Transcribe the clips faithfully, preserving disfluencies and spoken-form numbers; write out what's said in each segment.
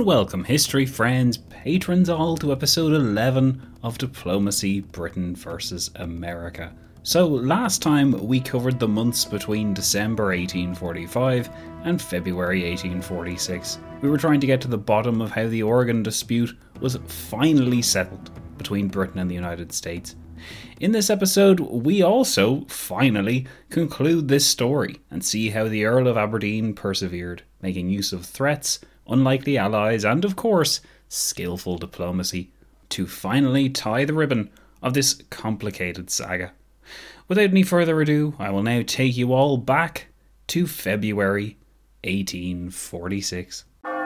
welcome history friends, patrons all, to episode eleven of Diplomacy Britain versus America. So last time we covered the months between December eighteen forty-five and February eighteen forty-six. We were trying to get to the bottom of how the Oregon dispute was finally settled between Britain and the United States. In this episode, we also, finally, conclude this story and see how the Earl of Aberdeen persevered, making use of threats, unlikely allies, and of course, skillful diplomacy, to finally tie the ribbon of this complicated saga. Without any further ado, I will now take you all back to February eighteen forty-six.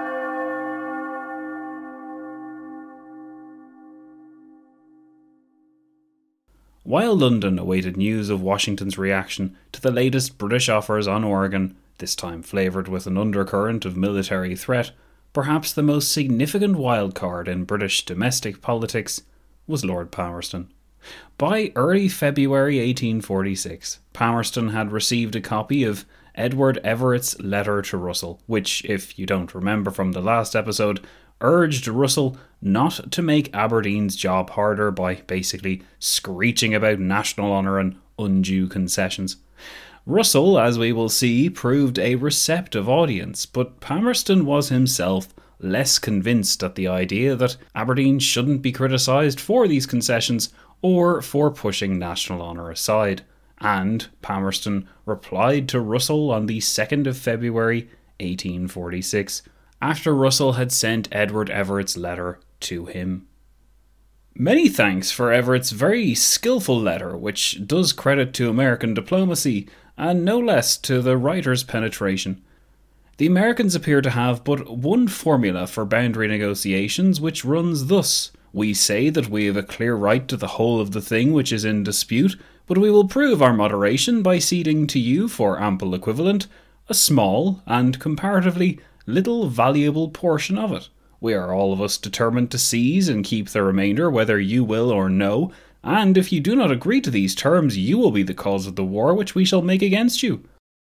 While London awaited news of Washington's reaction to the latest British offers on Oregon, this time flavoured with an undercurrent of military threat, perhaps the most significant wildcard in British domestic politics was Lord Palmerston. By early February eighteen forty-six, Palmerston had received a copy of Edward Everett's letter to Russell, which, if you don't remember from the last episode, urged Russell not to make Aberdeen's job harder by basically screeching about national honour and undue concessions. Russell, as we will see, proved a receptive audience, but Palmerston was himself less convinced at the idea that Aberdeen shouldn't be criticised for these concessions or for pushing national honour aside, and Palmerston replied to Russell on the second of February eighteen forty-six, after Russell had sent Edward Everett's letter to him. Many thanks for Everett's very skillful letter, which does credit to American diplomacy, and no less to the writer's penetration. The Americans appear to have but one formula for boundary negotiations, which runs thus: we say that we have a clear right to the whole of the thing which is in dispute, but we will prove our moderation by ceding to you for ample equivalent a small and comparatively little valuable portion of it. We are all of us determined to seize and keep the remainder, whether you will or no, and if you do not agree to these terms, you will be the cause of the war which we shall make against you.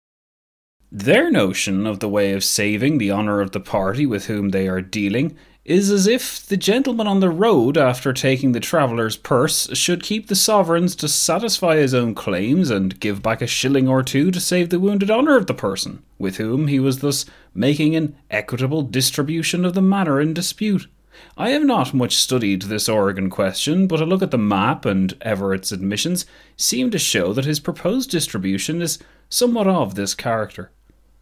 Their notion of the way of saving the honour of the party with whom they are dealing is as if the gentleman on the road, after taking the traveller's purse, should keep the sovereigns to satisfy his own claims and give back a shilling or two to save the wounded honour of the person, with whom he was thus making an equitable distribution of the matter in dispute. I have not much studied this Oregon question, but a look at the map and Everett's admissions seem to show that his proposed distribution is somewhat of this character.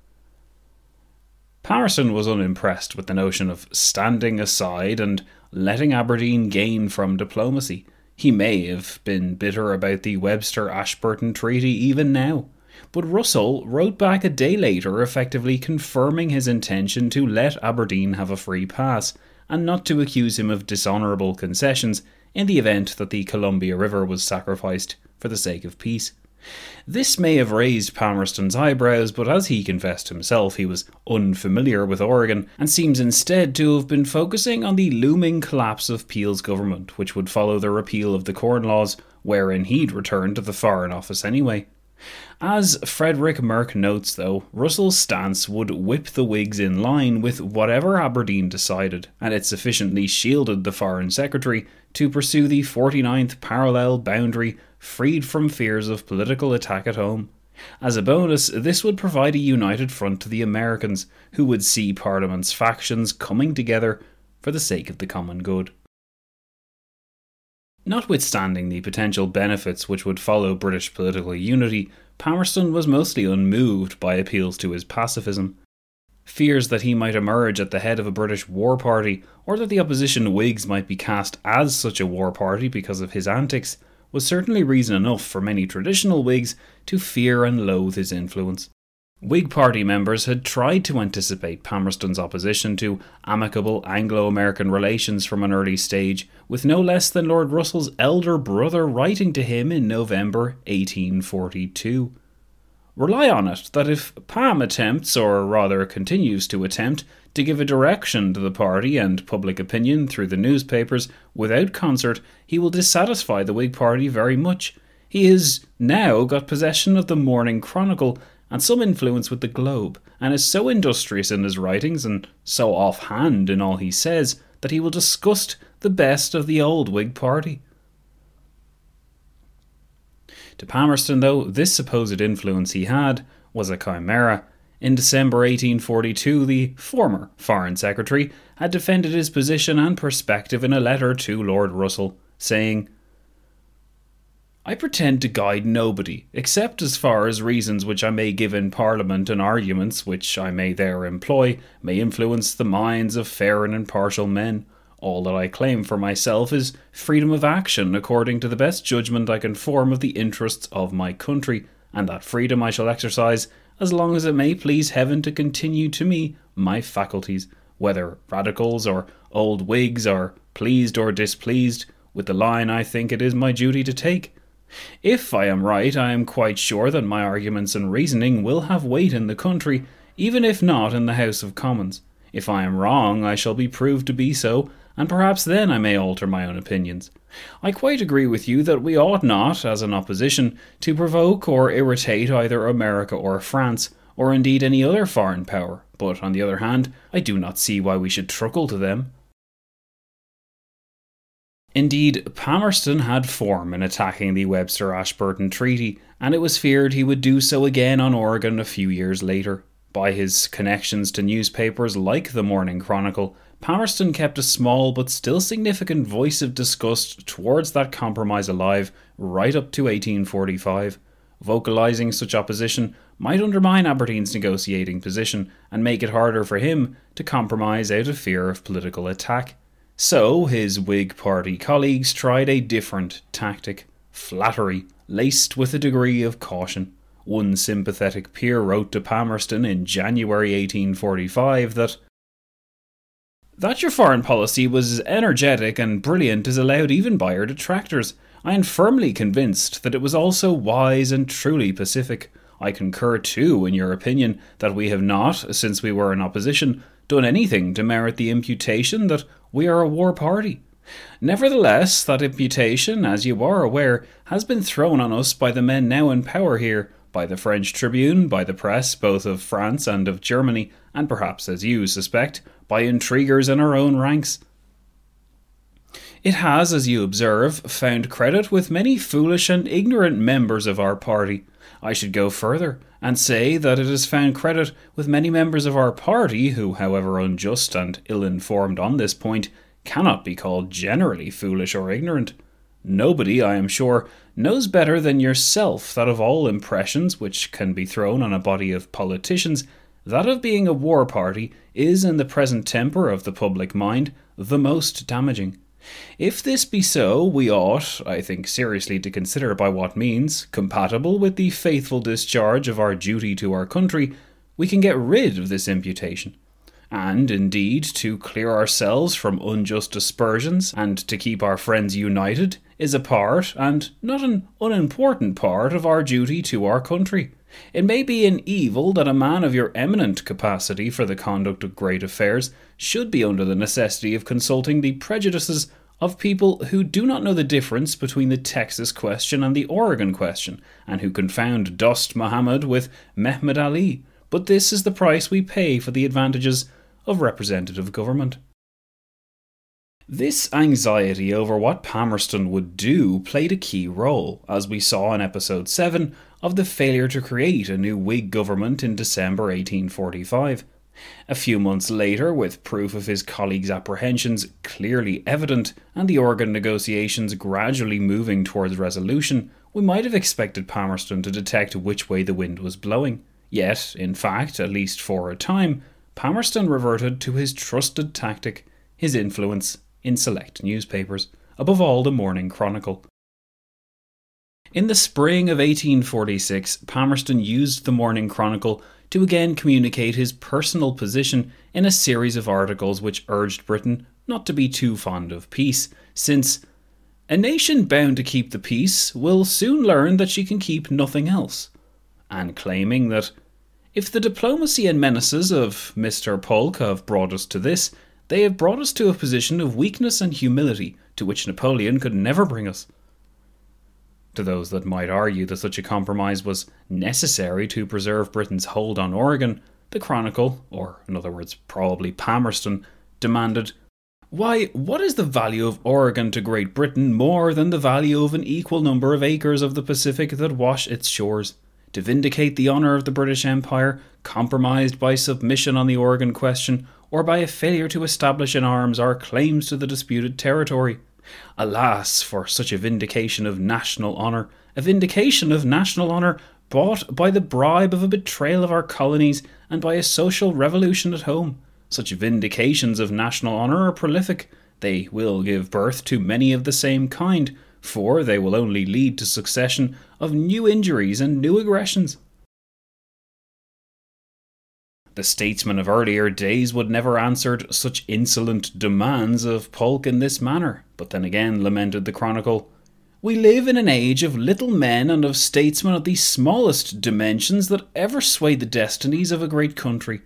Palmerston was unimpressed with the notion of standing aside and letting Aberdeen gain from diplomacy. He may have been bitter about the Webster-Ashburton Treaty even now, but Russell wrote back a day later effectively confirming his intention to let Aberdeen have a free pass, and not to accuse him of dishonourable concessions in the event that the Columbia River was sacrificed for the sake of peace. This may have raised Palmerston's eyebrows, but as he confessed himself, he was unfamiliar with Oregon and seems instead to have been focusing on the looming collapse of Peel's government, which would follow the repeal of the Corn Laws, wherein he'd return to the Foreign Office anyway. As Frederick Merck notes, though, Russell's stance would whip the Whigs in line with whatever Aberdeen decided, and it sufficiently shielded the Foreign Secretary to pursue the forty-ninth parallel boundary freed from fears of political attack at home. As a bonus, this would provide a united front to the Americans, who would see Parliament's factions coming together for the sake of the common good. Notwithstanding the potential benefits which would follow British political unity, Palmerston was mostly unmoved by appeals to his pacifism. Fears that he might emerge at the head of a British war party, or that the opposition Whigs might be cast as such a war party because of his antics, was certainly reason enough for many traditional Whigs to fear and loathe his influence. Whig Party members had tried to anticipate Palmerston's opposition to amicable Anglo-American relations from an early stage, with no less than Lord Russell's elder brother writing to him in November eighteen forty-two. Rely on it that if Pam attempts, or rather continues to attempt, to give a direction to the party and public opinion through the newspapers without concert, he will dissatisfy the Whig Party very much. He has now got possession of the Morning Chronicle, and some influence with the Globe, and is so industrious in his writings and so offhand in all he says that he will disgust the best of the old Whig party. To Palmerston, though, this supposed influence he had was a chimera. In December eighteen forty-two, the former Foreign Secretary had defended his position and perspective in a letter to Lord Russell, saying, "I pretend to guide nobody, except as far as reasons which I may give in Parliament and arguments which I may there employ may influence the minds of fair and impartial men. All that I claim for myself is freedom of action according to the best judgment I can form of the interests of my country, and that freedom I shall exercise as long as it may please heaven to continue to me my faculties, whether radicals or old Whigs are pleased or displeased with the line I think it is my duty to take. If I am right, I am quite sure that my arguments and reasoning will have weight in the country, even if not in the House of Commons. If I am wrong, I shall be proved to be so, and perhaps then I may alter my own opinions. I quite agree with you that we ought not, as an opposition, to provoke or irritate either America or France, or indeed any other foreign power, but on the other hand, I do not see why we should truckle to them." Indeed, Palmerston had form in attacking the Webster-Ashburton Treaty, and it was feared he would do so again on Oregon a few years later. By his connections to newspapers like the Morning Chronicle, Palmerston kept a small but still significant voice of disgust towards that compromise alive right up to eighteen forty-five. Vocalising such opposition might undermine Aberdeen's negotiating position and make it harder for him to compromise out of fear of political attack. So his Whig Party colleagues tried a different tactic: flattery, laced with a degree of caution. One sympathetic peer wrote to Palmerston in January eighteen forty-five that That your foreign policy was as energetic and brilliant as allowed even by your detractors. I am firmly convinced that it was also wise and truly pacific. I concur too in your opinion that we have not, since we were in opposition, done anything to merit the imputation that we are a war party. Nevertheless, that imputation, as you are aware, has been thrown on us by the men now in power here, by the French Tribune, by the press both of France and of Germany, and perhaps, as you suspect, by intriguers in our own ranks. It has, as you observe, found credit with many foolish and ignorant members of our party. I should go further, and say that it has found credit with many members of our party who, however unjust and ill-informed on this point, cannot be called generally foolish or ignorant. Nobody, I am sure, knows better than yourself that of all impressions which can be thrown on a body of politicians, that of being a war party is, in the present temper of the public mind, the most damaging. If this be so, we ought, I think, seriously to consider by what means, compatible with the faithful discharge of our duty to our country, we can get rid of this imputation. And, indeed, to clear ourselves from unjust aspersions, and to keep our friends united, is a part, and not an unimportant part, of our duty to our country. It may be an evil that a man of your eminent capacity for the conduct of great affairs should be under the necessity of consulting the prejudices of people who do not know the difference between the Texas question and the Oregon question, and who confound Dost Muhammad with Mehmed Ali. But this is the price we pay for the advantages of representative government. This anxiety over what Palmerston would do played a key role, as we saw in episode seven of the failure to create a new Whig government in December eighteen forty-five. A few months later, with proof of his colleagues' apprehensions clearly evident and the Oregon negotiations gradually moving towards resolution, we might have expected Palmerston to detect which way the wind was blowing. Yet, in fact, at least for a time, Palmerston reverted to his trusted tactic, his influence in select newspapers, above all the Morning Chronicle. In the spring of eighteen forty-six, Palmerston used the Morning Chronicle to again communicate his personal position in a series of articles which urged Britain not to be too fond of peace, since a nation bound to keep the peace will soon learn that she can keep nothing else, and claiming that if the diplomacy and menaces of Mister Polk have brought us to this, they have brought us to a position of weakness and humility to which Napoleon could never bring us. To those that might argue that such a compromise was necessary to preserve Britain's hold on Oregon, the Chronicle, or in other words probably Palmerston, demanded, "Why, what is the value of Oregon to Great Britain more than the value of an equal number of acres of the Pacific that wash its shores? To vindicate the honour of the British Empire, compromised by submission on the Oregon question, or by a failure to establish in arms our claims to the disputed territory? Alas, for such a vindication of national honour, a vindication of national honour bought by the bribe of a betrayal of our colonies and by a social revolution at home. Such vindications of national honour are prolific. They will give birth to many of the same kind, for they will only lead to succession of new injuries and new aggressions." The statesmen of earlier days would never answered such insolent demands of Polk in this manner, but then again, lamented the Chronicle, "We live in an age of little men and of statesmen of the smallest dimensions that ever swayed the destinies of a great country."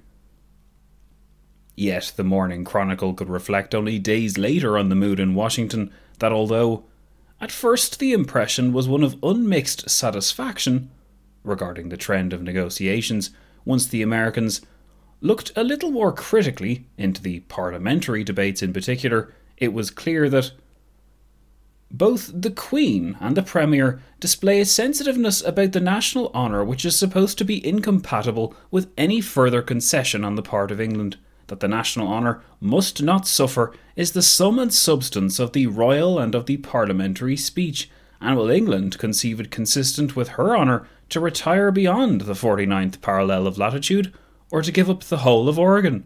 Yet the Morning Chronicle could reflect only days later on the mood in Washington that although at first the impression was one of unmixed satisfaction regarding the trend of negotiations, once the Americans looked a little more critically into the parliamentary debates in particular, it was clear that both the Queen and the Premier display a sensitiveness about the national honour which is supposed to be incompatible with any further concession on the part of England. That the national honour must not suffer is the sum and substance of the royal and of the parliamentary speech, and will England conceive it consistent with her honour to retire beyond the forty-ninth parallel of latitude, or to give up the whole of Oregon?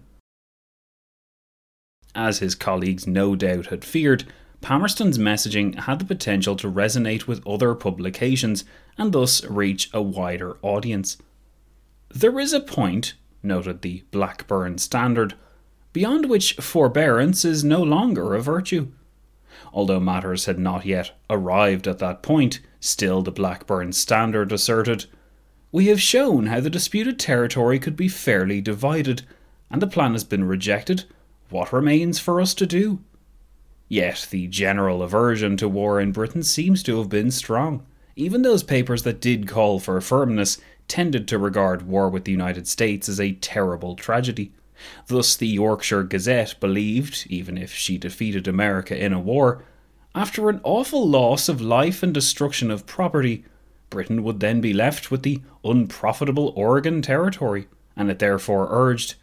As his colleagues no doubt had feared, Palmerston's messaging had the potential to resonate with other publications and thus reach a wider audience. "There is a point," noted the Blackburn Standard, "beyond which forbearance is no longer a virtue." Although matters had not yet arrived at that point, still the Blackburn Standard asserted, "We have shown how the disputed territory could be fairly divided, and the plan has been rejected. What remains for us to do?" Yet the general aversion to war in Britain seems to have been strong. Even those papers that did call for firmness tended to regard war with the United States as a terrible tragedy. Thus the Yorkshire Gazette believed, even if she defeated America in a war, after an awful loss of life and destruction of property, Britain would then be left with the unprofitable Oregon territory, and it therefore urged,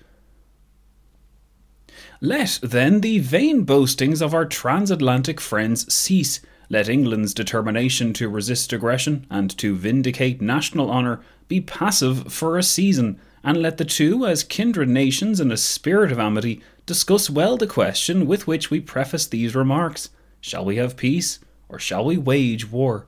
"Let, then, the vain boastings of our transatlantic friends cease. Let England's determination to resist aggression and to vindicate national honour be passive for a season, and let the two, as kindred nations in a spirit of amity, discuss well the question with which we preface these remarks. Shall we have peace, or shall we wage war?"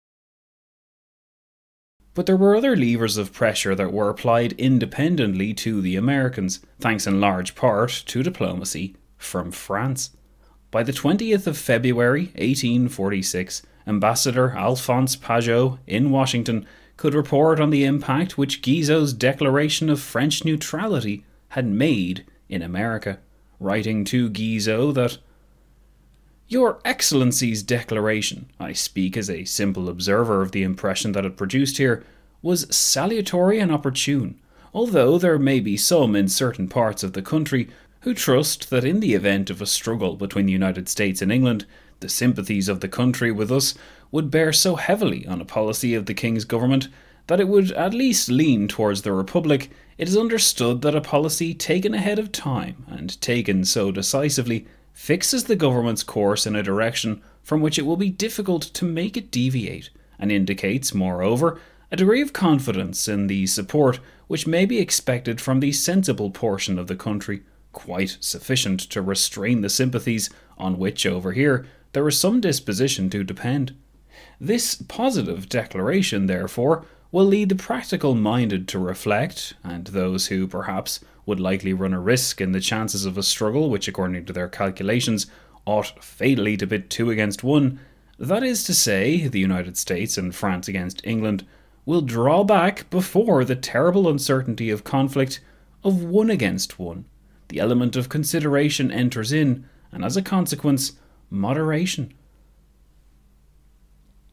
But there were other levers of pressure that were applied independently to the Americans, thanks in large part to diplomacy from France. By the twentieth of February eighteen forty-six, Ambassador Alphonse Pajot in Washington could report on the impact which Guizot's declaration of French neutrality had made in America, writing to Guizot that "Your Excellency's declaration, I speak as a simple observer of the impression that it produced here, was salutary and opportune, although there may be some in certain parts of the country who trust that in the event of a struggle between the United States and England, the sympathies of the country with us would bear so heavily on a policy of the King's government that it would at least lean towards the Republic. It is understood that a policy taken ahead of time, and taken so decisively, fixes the government's course in a direction from which it will be difficult to make it deviate, and indicates, moreover, a degree of confidence in the support which may be expected from the sensible portion of the country, quite sufficient to restrain the sympathies on which, over here, there is some disposition to depend. This positive declaration, therefore, will lead the practical-minded to reflect, and those who, perhaps, would likely run a risk in the chances of a struggle which, according to their calculations, ought fatally to pit two against one, that is to say, the United States and France against England, will draw back before the terrible uncertainty of conflict of one against one. The element of consideration enters in, and as a consequence, moderation.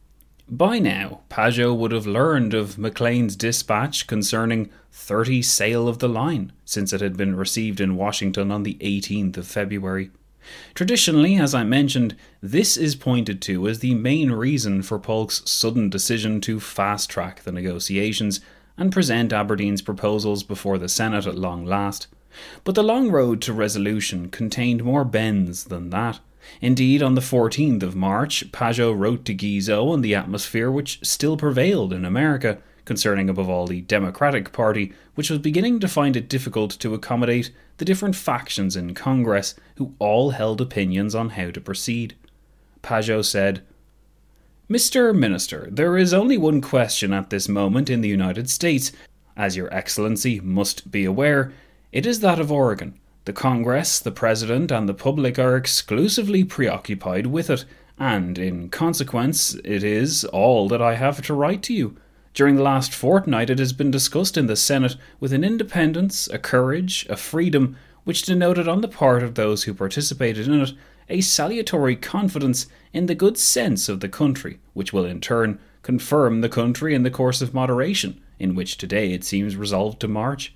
By now, Pageau would have learned of Maclean's dispatch concerning thirty sail of the line, since it had been received in Washington on the eighteenth of February. Traditionally, as I mentioned, this is pointed to as the main reason for Polk's sudden decision to fast-track the negotiations and present Aberdeen's proposals before the Senate at long last. But the long road to resolution contained more bends than that. Indeed, on the fourteenth of March, Pageau wrote to Guizot on the atmosphere which still prevailed in America, concerning above all the Democratic Party, which was beginning to find it difficult to accommodate the different factions in Congress, who all held opinions on how to proceed. Pageau said, "Mister Minister, there is only one question at this moment in the United States. As your Excellency must be aware, it is that of Oregon. The Congress, the President, and the public are exclusively preoccupied with it, and, in consequence, it is all that I have to write to you. During the last fortnight it has been discussed in the Senate with an independence, a courage, a freedom, which denoted on the part of those who participated in it a salutary confidence in the good sense of the country, which will in turn confirm the country in the course of moderation, in which today it seems resolved to march."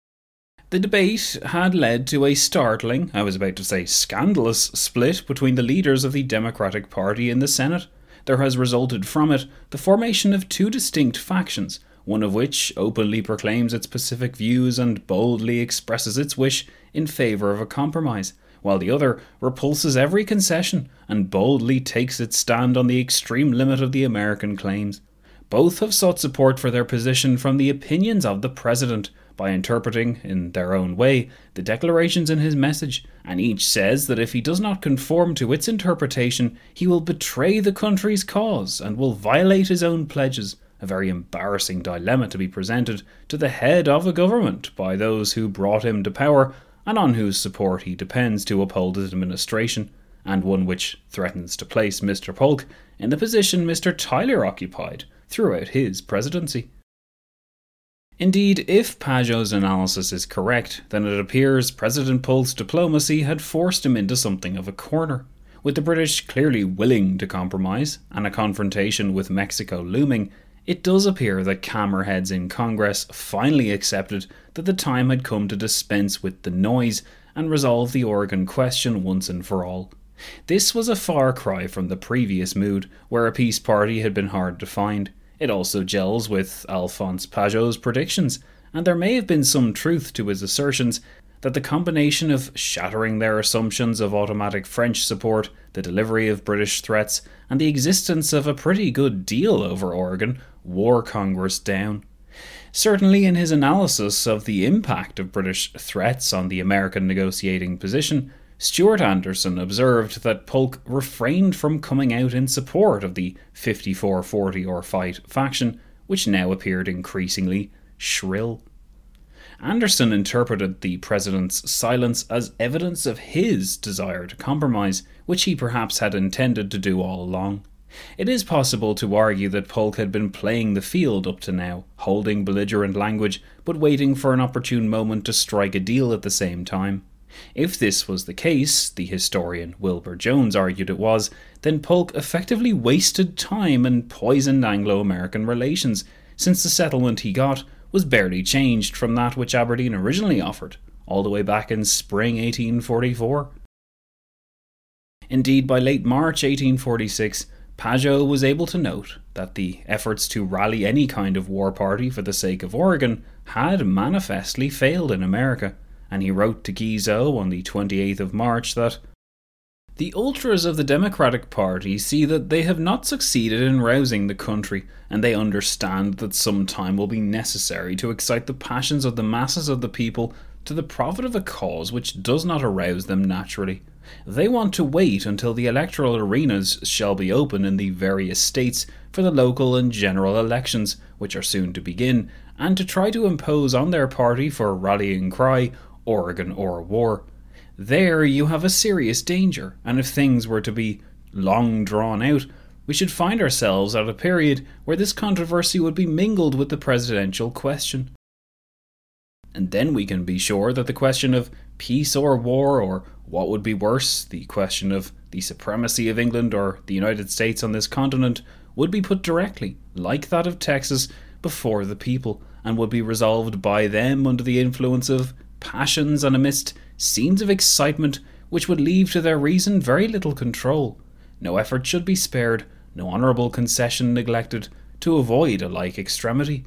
The debate had led to a startling, I was about to say scandalous, split between the leaders of the Democratic Party in the Senate. There has resulted from it the formation of two distinct factions, one of which openly proclaims its pacific views and boldly expresses its wish in favour of a compromise, while the other repulses every concession and boldly takes its stand on the extreme limit of the American claims. Both have sought support for their position from the opinions of the President, by interpreting, in their own way, the declarations in his message, and each says that if he does not conform to its interpretation, he will betray the country's cause and will violate his own pledges, a very embarrassing dilemma to be presented to the head of a government by those who brought him to power and on whose support he depends to uphold his administration, and one which threatens to place Mister Polk in the position Mister Tyler occupied throughout his presidency. Indeed, if Pageau's analysis is correct, then it appears President Polk's diplomacy had forced him into something of a corner. With the British clearly willing to compromise, and a confrontation with Mexico looming, it does appear that camera-heads in Congress finally accepted that the time had come to dispense with the noise and resolve the Oregon question once and for all. This was a far cry from the previous mood, where a peace party had been hard to find. It also gels with Alphonse Pageau's predictions, and there may have been some truth to his assertions that the combination of shattering their assumptions of automatic French support, the delivery of British threats, and the existence of a pretty good deal over Oregon wore Congress down. Certainly in his analysis of the impact of British threats on the American negotiating position, Stuart Anderson observed that Polk refrained from coming out in support of the fifty-four forty or fight faction, which now appeared increasingly shrill. Anderson interpreted the president's silence as evidence of his desire to compromise, which he perhaps had intended to do all along. It is possible to argue that Polk had been playing the field up to now, holding belligerent language, but waiting for an opportune moment to strike a deal at the same time. If this was the case, the historian Wilbur Jones argued it was, then Polk effectively wasted time and poisoned Anglo-American relations, since the settlement he got was barely changed from that which Aberdeen originally offered, all the way back in spring eighteen forty-four. Indeed, by late March eighteen forty-six, Pageau was able to note that the efforts to rally any kind of war party for the sake of Oregon had manifestly failed in America, and he wrote to Guizot on the twenty-eighth of March that the ultras of the Democratic Party see that they have not succeeded in rousing the country, and they understand that some time will be necessary to excite the passions of the masses of the people to the profit of a cause which does not arouse them naturally. They want to wait until the electoral arenas shall be open in the various states for the local and general elections, which are soon to begin, and to try to impose on their party for rallying cry, Oregon or war. There you have a serious danger, and if things were to be long drawn out, we should find ourselves at a period where this controversy would be mingled with the presidential question. And then we can be sure that the question of peace or war, or what would be worse, the question of the supremacy of England or the United States on this continent, would be put directly, like that of Texas, before the people, and would be resolved by them under the influence of passions and amidst scenes of excitement which would leave to their reason very little control. No effort should be spared, no honourable concession neglected, to avoid a like extremity.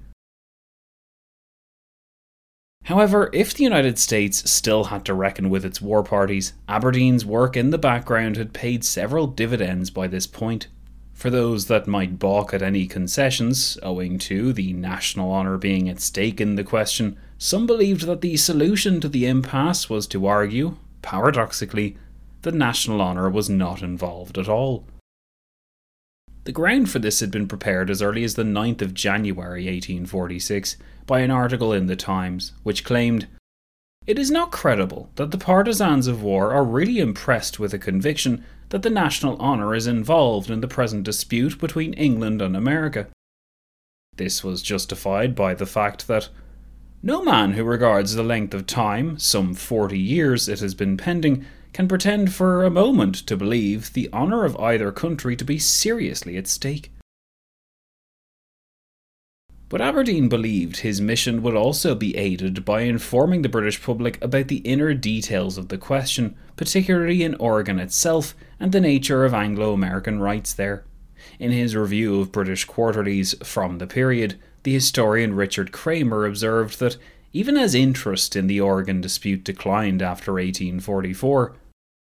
However, if the United States still had to reckon with its war parties, Aberdeen's work in the background had paid several dividends by this point. For those that might balk at any concessions, owing to the national honour being at stake in the question, some believed that the solution to the impasse was to argue, paradoxically, that national honour was not involved at all. The ground for this had been prepared as early as the ninth of January eighteen forty-six by an article in the Times, which claimed, "It is not credible that the partisans of war are really impressed with a conviction that the national honour is involved in the present dispute between England and America." This was justified by the fact that no man who regards the length of time, some forty years, it has been pending, can pretend for a moment to believe the honour of either country to be seriously at stake. But Aberdeen believed his mission would also be aided by informing the British public about the inner details of the question, particularly in Oregon itself and the nature of Anglo-American rights there. In his review of British quarterlies from the period, the historian Richard Kramer observed that even as interest in the Oregon dispute declined after eighteen forty-four,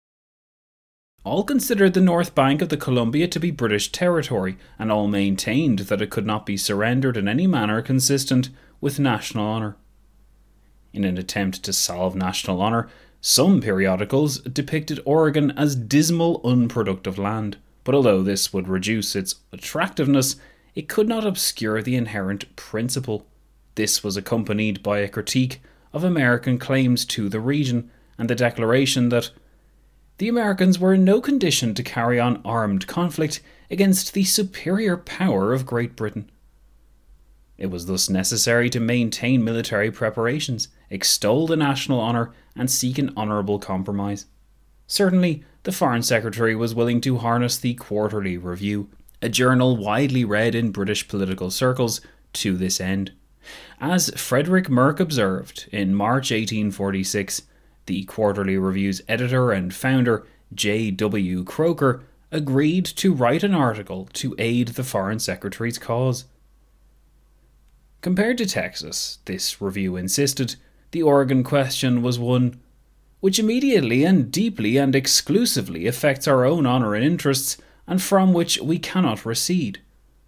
all considered the north bank of the Columbia to be British territory, and all maintained that it could not be surrendered in any manner consistent with national honour. In an attempt to salve national honour, some periodicals depicted Oregon as dismal, unproductive land, but although this would reduce its attractiveness, it could not obscure the inherent principle. This was accompanied by a critique of American claims to the region, and the declaration that the Americans were in no condition to carry on armed conflict against the superior power of Great Britain. It was thus necessary to maintain military preparations, extol the national honour, and seek an honourable compromise. Certainly, the Foreign Secretary was willing to harness the Quarterly Review, a journal widely read in British political circles, to this end. As Frederick Merck observed in March eighteen forty-six, the Quarterly Review's editor and founder, J W Croker, agreed to write an article to aid the Foreign Secretary's cause. Compared to Texas, this review insisted, the Oregon question was one which immediately and deeply and exclusively affects our own honour and interests, and from which we cannot recede.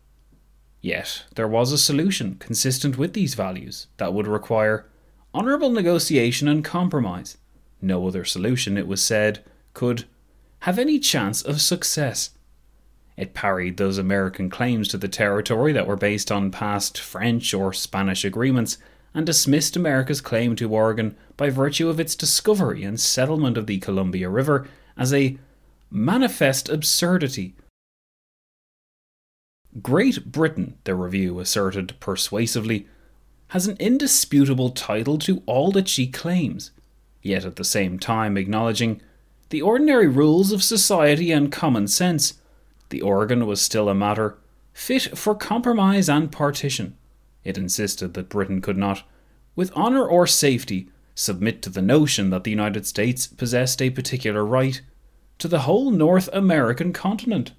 Yet there was a solution consistent with these values that would require honourable negotiation and compromise. No other solution, it was said, could have any chance of success. It parried those American claims to the territory that were based on past French or Spanish agreements, and dismissed America's claim to Oregon by virtue of its discovery and settlement of the Columbia River as a manifest absurdity. Great Britain, the review asserted persuasively, has an indisputable title to all that she claims, yet at the same time acknowledging the ordinary rules of society and common sense, the Oregon was still a matter fit for compromise and partition. It insisted that Britain could not, with honour or safety, submit to the notion that the United States possessed a particular right to the whole North American continent.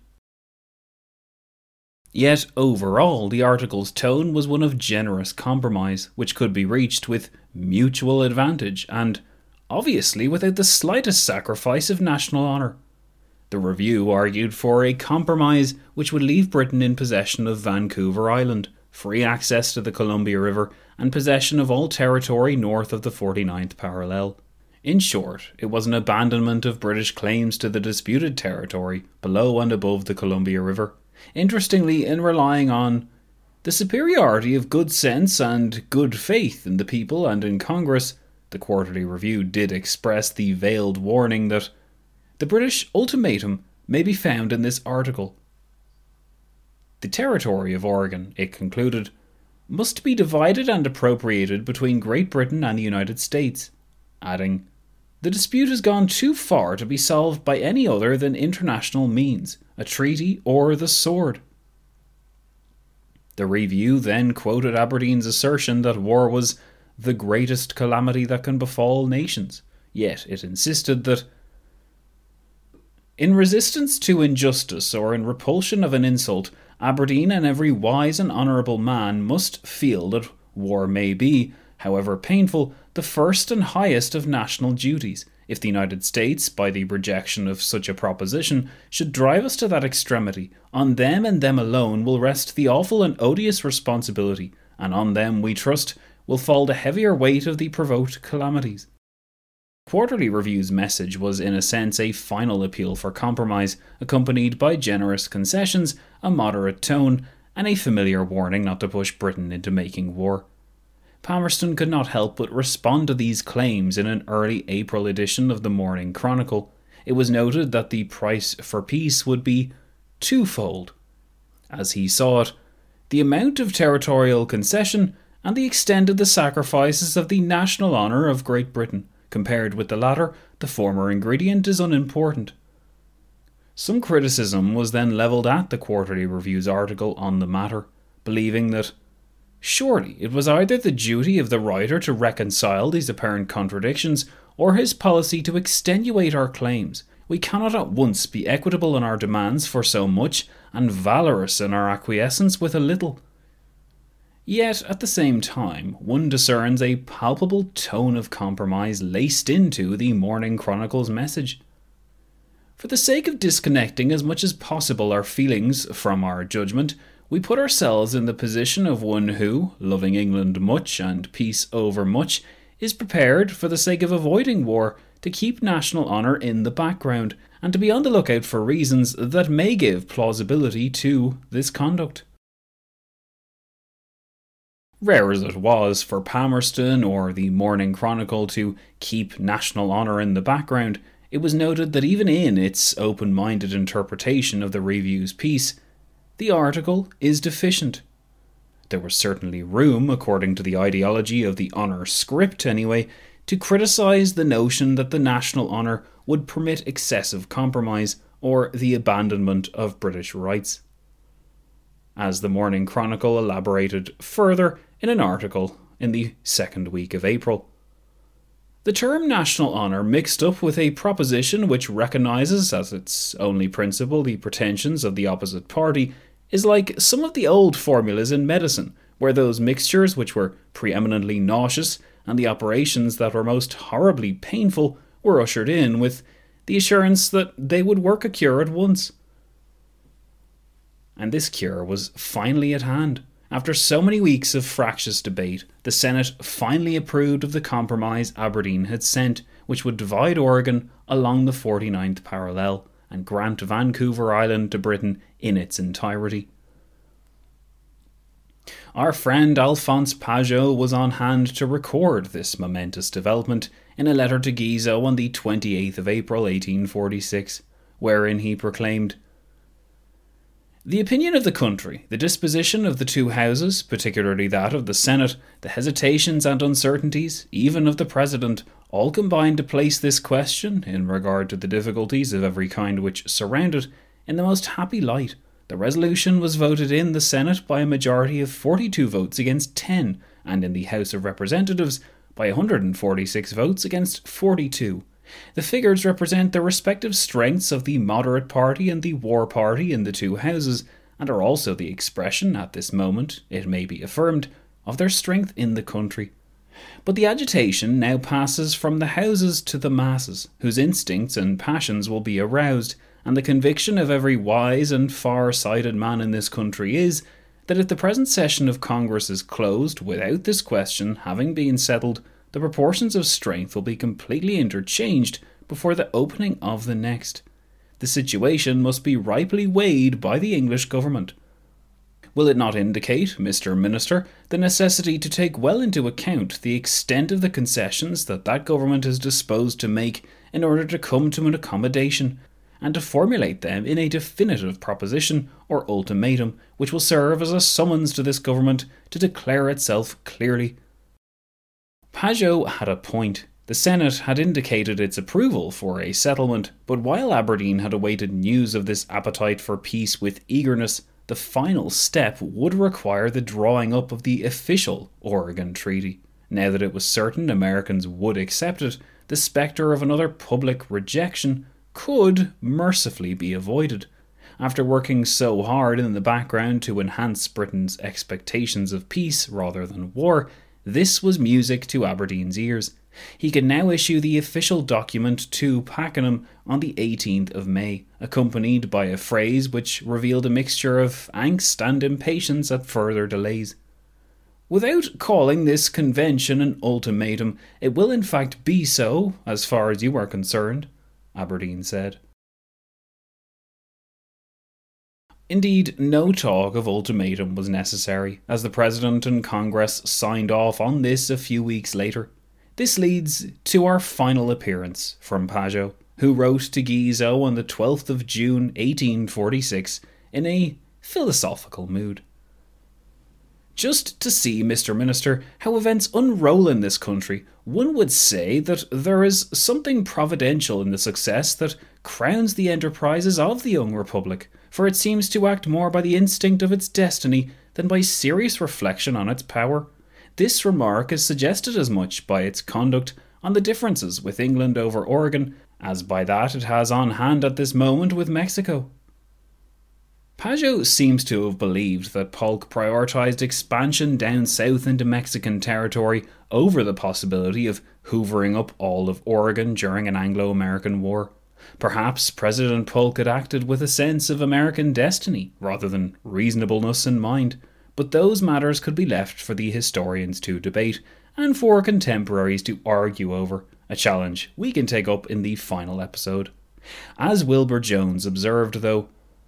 Yet overall, the article's tone was one of generous compromise, which could be reached with mutual advantage and, obviously, without the slightest sacrifice of national honour. The review argued for a compromise which would leave Britain in possession of Vancouver Island, free access to the Columbia River, and possession of all territory north of the forty-ninth parallel. In short, it was an abandonment of British claims to the disputed territory below and above the Columbia River. Interestingly, in relying on the superiority of good sense and good faith in the people and in Congress, the Quarterly Review did express the veiled warning that the British ultimatum may be found in this article. The territory of Oregon, it concluded, must be divided and appropriated between Great Britain and the United States, adding, the dispute has gone too far to be solved by any other than international means, a treaty or the sword. The Review then quoted Aberdeen's assertion that war was the greatest calamity that can befall nations, yet it insisted that in resistance to injustice or in repulsion of an insult, Aberdeen and every wise and honourable man must feel that war may be, however painful, the first and highest of national duties. If the United States, by the rejection of such a proposition, should drive us to that extremity, on them and them alone will rest the awful and odious responsibility, and on them, we trust, will fall the heavier weight of the provoked calamities. Quarterly Review's message was in a sense a final appeal for compromise, accompanied by generous concessions, a moderate tone, and a familiar warning not to push Britain into making war. Palmerston could not help but respond to these claims in an early April edition of the Morning Chronicle. It was noted that the price for peace would be twofold. As he saw it, the amount of territorial concession and the extent of the sacrifices of the national honour of Great Britain. Compared with the latter, the former ingredient is unimportant. Some criticism was then levelled at the Quarterly Review's article on the matter, believing that surely it was either the duty of the writer to reconcile these apparent contradictions, or his policy to extenuate our claims. We cannot at once be equitable in our demands for so much, and valorous in our acquiescence with a little. Yet, at the same time, one discerns a palpable tone of compromise laced into the Morning Chronicle's message. For the sake of disconnecting as much as possible our feelings from our judgment, we put ourselves in the position of one who, loving England much and peace over much, is prepared, for the sake of avoiding war, to keep national honour in the background, and to be on the lookout for reasons that may give plausibility to this conduct. Rare as it was for Palmerston or the Morning Chronicle to keep national honour in the background, it was noted that even in its open-minded interpretation of the Review's piece, the article is deficient. There was certainly room, according to the ideology of the honour script anyway, to criticise the notion that the national honour would permit excessive compromise or the abandonment of British rights. As the Morning Chronicle elaborated further in an article in the second week of April. The term national honour, mixed up with a proposition which recognises as its only principle the pretensions of the opposite party, is like some of the old formulas in medicine, where those mixtures which were preeminently nauseous and the operations that were most horribly painful were ushered in with the assurance that they would work a cure at once. And this cure was finally at hand. After so many weeks of fractious debate, the Senate finally approved of the compromise Aberdeen had sent, which would divide Oregon along the forty-ninth parallel and grant Vancouver Island to Britain in its entirety. Our friend Alphonse Pageau was on hand to record this momentous development in a letter to Guizot on the twenty-eighth of April eighteen forty-six, wherein he proclaimed, "The opinion of the country, the disposition of the two houses, particularly that of the Senate, the hesitations and uncertainties, even of the President, all combine to place this question, in regard to the difficulties of every kind which surround it, in the most happy light. The resolution was voted in the Senate by a majority of forty-two votes against ten, and in the House of Representatives by one hundred forty-six votes against forty-two. The figures represent the respective strengths of the moderate party and the war party in the two houses, and are also the expression, at this moment, it may be affirmed, of their strength in the country. But the agitation now passes from the houses to the masses, whose instincts and passions will be aroused, and the conviction of every wise and far-sighted man in this country is, that if the present session of Congress is closed without this question having been settled, the proportions of strength will be completely interchanged before the opening of the next. The situation must be ripely weighed by the English government. Will it not indicate, Mister Minister, the necessity to take well into account the extent of the concessions that that government is disposed to make in order to come to an accommodation, and to formulate them in a definitive proposition or ultimatum which will serve as a summons to this government to declare itself clearly?" Pageau had a point. The Senate had indicated its approval for a settlement, but while Aberdeen had awaited news of this appetite for peace with eagerness, the final step would require the drawing up of the official Oregon Treaty. Now that it was certain Americans would accept it, the spectre of another public rejection could mercifully be avoided. After working so hard in the background to enhance Britain's expectations of peace rather than war, this was music to Aberdeen's ears. He could now issue the official document to Pakenham on the eighteenth of May, accompanied by a phrase which revealed a mixture of angst and impatience at further delays. Without calling this convention an ultimatum, it will in fact be so, as far as you are concerned, Aberdeen said. Indeed, no talk of ultimatum was necessary, as the President and Congress signed off on this a few weeks later. This leads to our final appearance from Pajot, who wrote to Guizot on the twelfth of June eighteen forty-six in a philosophical mood. Just to see, Mister Minister, how events unroll in this country, one would say that there is something providential in the success that crowns the enterprises of the young republic, for it seems to act more by the instinct of its destiny than by serious reflection on its power. This remark is suggested as much by its conduct on the differences with England over Oregon as by that it has on hand at this moment with Mexico. Pajot seems to have believed that Polk prioritised expansion down south into Mexican territory over the possibility of hoovering up all of Oregon during an Anglo-American war. Perhaps President Polk had acted with a sense of American destiny rather than reasonableness in mind, but those matters could be left for the historians to debate and for contemporaries to argue over, a challenge we can take up in the final episode. As Wilbur Jones observed, though,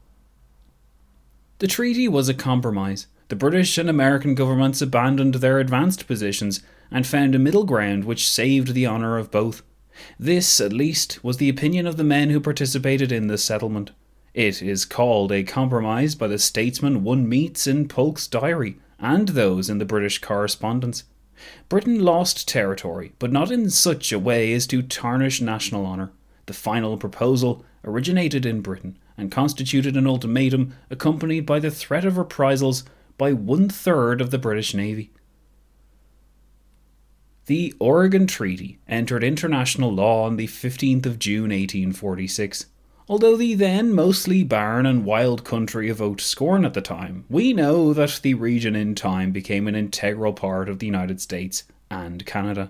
the treaty was a compromise. The British and American governments abandoned their advanced positions and found a middle ground which saved the honour of both. This, at least, was the opinion of the men who participated in the settlement. It is called a compromise by the statesmen one meets in Polk's diary and those in the British correspondence. Britain lost territory, but not in such a way as to tarnish national honour. The final proposal originated in Britain and constituted an ultimatum accompanied by the threat of reprisals by one-third of the British Navy. The Oregon Treaty entered international law on the fifteenth of June eighteen forty-six. Although the then mostly barren and wild country evoked scorn at the time, we know that the region in time became an integral part of the United States and Canada.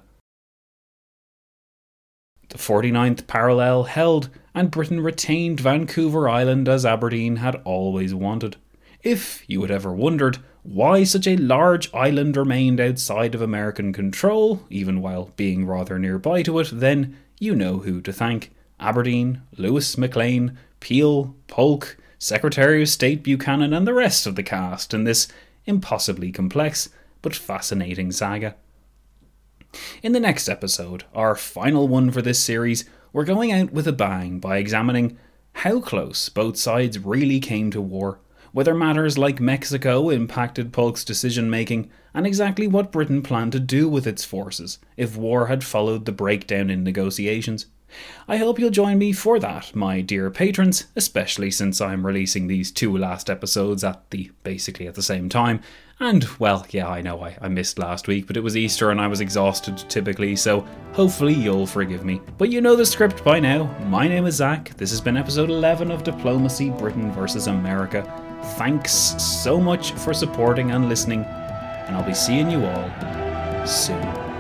The forty-ninth parallel held, and Britain retained Vancouver Island as Aberdeen had always wanted. If you had ever wondered why such a large island remained outside of American control, even while being rather nearby to it, then you know who to thank. Aberdeen, Lewis McLean, Peel, Polk, Secretary of State Buchanan and the rest of the cast in this impossibly complex but fascinating saga. In the next episode, our final one for this series, we're going out with a bang by examining how close both sides really came to war, whether matters like Mexico impacted Polk's decision-making, and exactly what Britain planned to do with its forces if war had followed the breakdown in negotiations. I hope you'll join me for that, my dear patrons, especially since I'm releasing these two last episodes at the basically at the same time. And, well, yeah, I know I, I missed last week, but it was Easter and I was exhausted typically, so hopefully you'll forgive me. But you know the script by now. My name is Zach. This has been episode eleven of Diplomacy Britain versus America. Thanks so much for supporting and listening, and I'll be seeing you all soon.